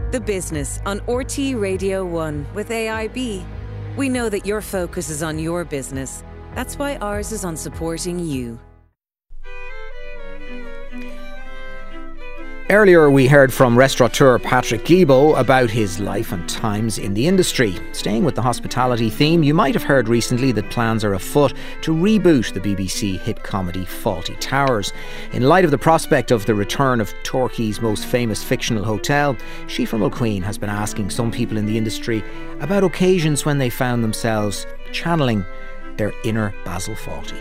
The Business on RT Radio 1 with AIB. We know that your focus is on your business. That's why ours is on supporting you. Earlier we heard from restaurateur Patrick Guilbeault about his life and times in the industry. Staying with the hospitality theme, you might have heard recently that plans are afoot to reboot the BBC hit comedy Fawlty Towers. In light of the prospect of the return of Torquay's most famous fictional hotel, Síofra Mulqueen has been asking some people in the industry about occasions when they found themselves channeling their inner Basil Fawlty.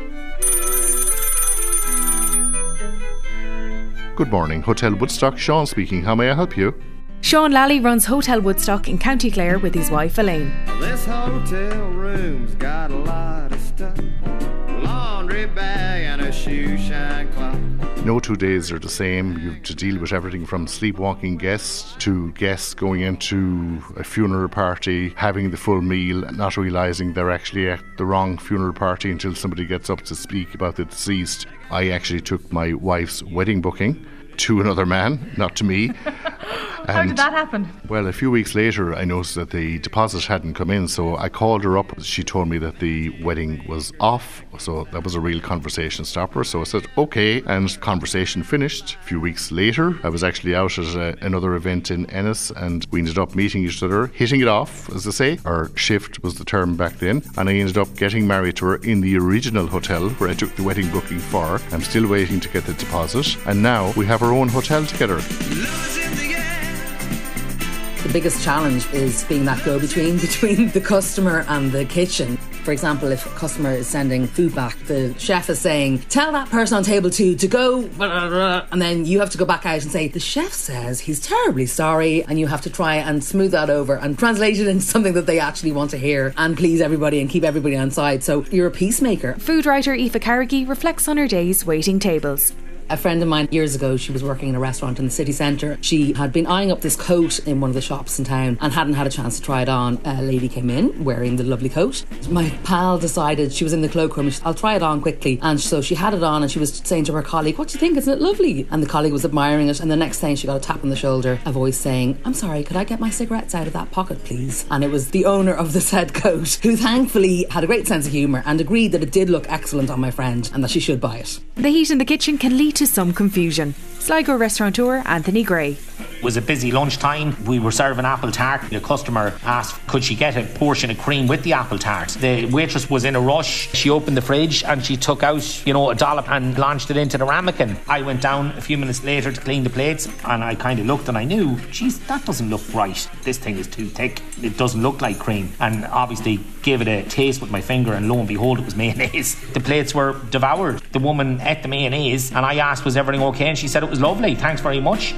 Good morning, Hotel Woodstock. Sean speaking. How may I help you? Sean Lally runs Hotel Woodstock in County Clare with his wife Elaine. This hotel room's got a lot of stuff. Laundry bag and a shoe shine clock. No 2 days are the same. You have to deal with everything from sleepwalking guests to guests going into a funeral party, having the full meal, not realising they're actually at the wrong funeral party until somebody gets up to speak about the deceased. I actually took my wife's wedding booking to another man, not to me. How did that happen? Well, a few weeks later, I noticed that the deposit hadn't come in, so I called her up. She told me that the wedding was off, so that was a real conversation stopper. So I said, okay, and conversation finished. A few weeks later, I was actually out at another event in Ennis, and we ended up meeting each other, hitting it off, as they say. Our shift was the term back then, and I ended up getting married to her in the original hotel where I took the wedding booking for. I'm still waiting to get the deposit, and now we have our own hotel together. The biggest challenge is being that go-between between the customer and the kitchen. For example, if a customer is sending food back, the chef is saying, tell that person on table 2 to go, and then you have to go back out and say, the chef says he's terribly sorry, and you have to try and smooth that over and translate it into something that they actually want to hear and please everybody and keep everybody on side. So you're a peacemaker. Food writer Aoife Carrigy reflects on her days waiting tables. A friend of mine years ago, she was working in a restaurant in the city centre. She had been eyeing up this coat in one of the shops in town and hadn't had a chance to try it on. A lady came in wearing the lovely coat. My pal decided, she was in the cloakroom, she said, I'll try it on quickly. And so she had it on and she was saying to her colleague, what do you think, isn't it lovely? And the colleague was admiring it, and the next thing she got a tap on the shoulder, a voice saying, I'm sorry, could I get my cigarettes out of that pocket please? And it was the owner of the said coat, who thankfully had a great sense of humour and agreed that it did look excellent on my friend and that she should buy it. The heat in the kitchen can lead to some confusion. Sligo restaurateur Anthony Gray. It was a busy lunchtime. We were serving apple tart. The customer asked could she get a portion of cream with the apple tart. The waitress was in a rush. She opened the fridge and she took out, a dollop and launched it into the ramekin. I went down a few minutes later to clean the plates, and I kind of looked and I knew, geez, that doesn't look right. This thing is too thick. It doesn't look like cream. And obviously gave it a taste with my finger, and lo and behold, it was mayonnaise. The plates were devoured. The woman ate the mayonnaise and I asked, was everything okay? And she said it was lovely, thanks very much.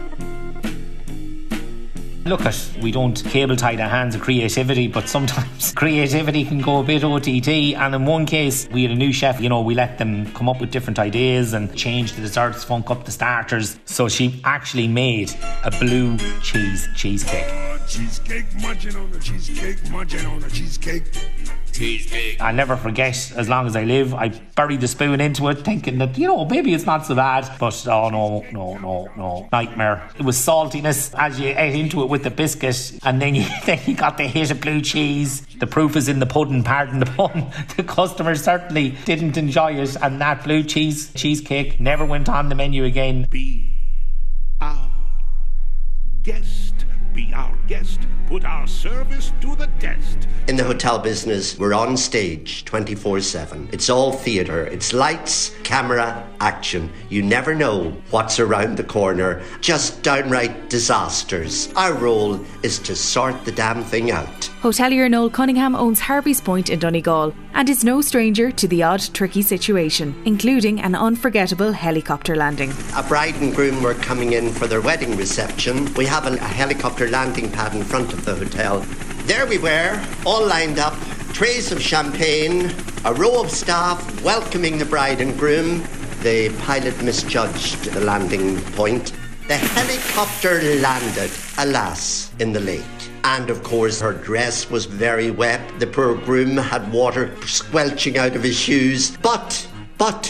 Look, we don't cable tie the hands of creativity, but sometimes creativity can go a bit OTT, and in one case we had a new chef, we let them come up with different ideas and change the desserts, funk up the starters. So she actually made a blue cheesecake. Cheesecake, munching on the cheesecake, munching on the cheesecake. I'll never forget, as long as I live, I buried the spoon into it thinking that, maybe it's not so bad. But oh no, nightmare. It was saltiness as you ate into it with the biscuit, and then you got the hit of blue cheese. The proof is in the pudding, pardon the pun. The customers certainly didn't enjoy it, and that blue cheesecake never went on the menu again. Be our guest. Be our guest. Put our service to the test. In the hotel business, we're on stage 24/7. It's all theatre. It's lights, camera, action. You never know what's around the corner. Just downright disasters. Our role is to sort the damn thing out. Hotelier Noel Cunningham owns Harvey's Point in Donegal and is no stranger to the odd tricky situation, including an unforgettable helicopter landing. A bride and groom were coming in for their wedding reception. We have a helicopter landing pad in front of the hotel. There we were, all lined up, trays of champagne, a row of staff welcoming the bride and groom. The pilot misjudged the landing point. The helicopter landed, alas, in the lake. And of course her dress was very wet. The poor groom had water squelching out of his shoes. But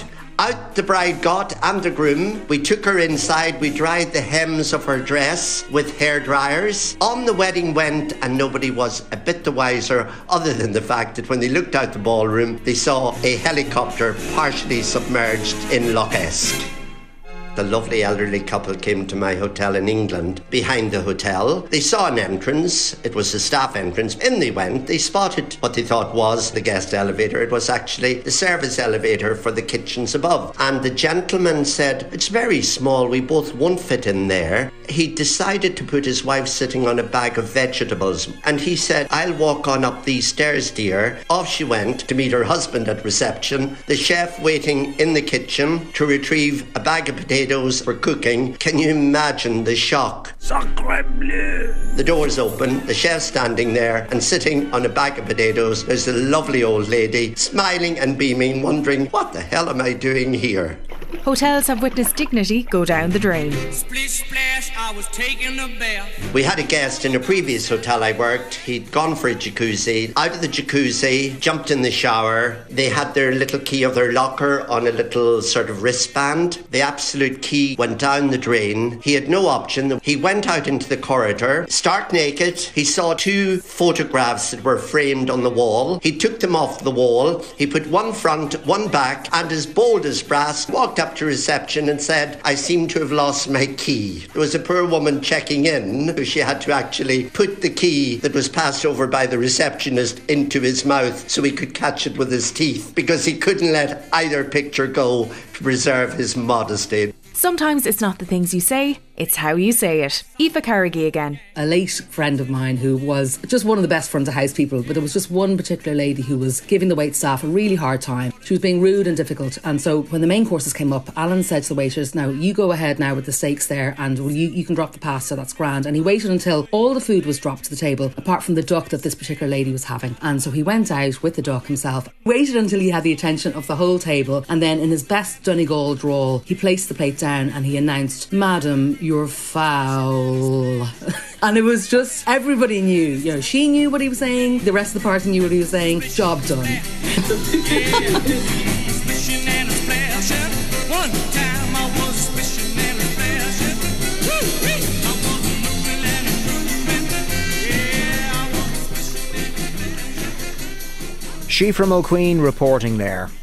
Out the bride got and the groom. We took her inside. We dried the hems of her dress with hair dryers. On the wedding went, and nobody was a bit the wiser, other than the fact that when they looked out the ballroom, they saw a helicopter partially submerged in Loch Esk. The lovely elderly couple came to my hotel in England. Behind the hotel, they saw an entrance. It was the staff entrance. In they went. They spotted what they thought was the guest elevator. It was actually the service elevator for the kitchens above. And the gentleman said, "It's very small. We both won't fit in there." He decided to put his wife sitting on a bag of vegetables. And he said, "I'll walk on up these stairs, dear." Off she went to meet her husband at reception. The chef waiting in the kitchen to retrieve a bag of potatoes for cooking. Can you imagine the shock? Sacre bleu! The doors open, the chef standing there, and sitting on a bag of potatoes, there's a lovely old lady, smiling and beaming, wondering, what the hell am I doing here? Hotels have witnessed dignity go down the drain. Splish splash, I was taking a bath. We had a guest in a previous hotel I worked. He'd gone for a jacuzzi. Out of the jacuzzi, jumped in the shower. They had their little key of their locker on a little sort of wristband. The absolute key went down the drain. He had no option. He went out into the corridor, stark naked. He saw 2 photographs that were framed on the wall. He took them off the wall. He put one front, one back, and as bold as brass, walked up to reception and said, "I seem to have lost my key." There was a poor woman checking in. She had to actually put the key that was passed over by the receptionist into his mouth so he could catch it with his teeth, because he couldn't let either picture go to preserve his modesty. Sometimes it's not the things you say, it's how you say it. Aoife Carrigy again. A late friend of mine who was just one of the best front of house people, but there was just one particular lady who was giving the wait staff a really hard time. She was being rude and difficult, and so when the main courses came up, Alan said to the waiters, "Now you go ahead now with the steaks there, and you can drop the pasta, that's grand." And he waited until all the food was dropped to the table, apart from the duck that this particular lady was having. And so he went out with the duck himself, waited until he had the attention of the whole table, and then in his best Donegal drawl, he placed the plate down and he announced, "Madam, you're foul." And it was just, everybody knew, you know, she knew what he was saying, the rest of the party knew what he was saying, job done. She from O'Queen reporting there.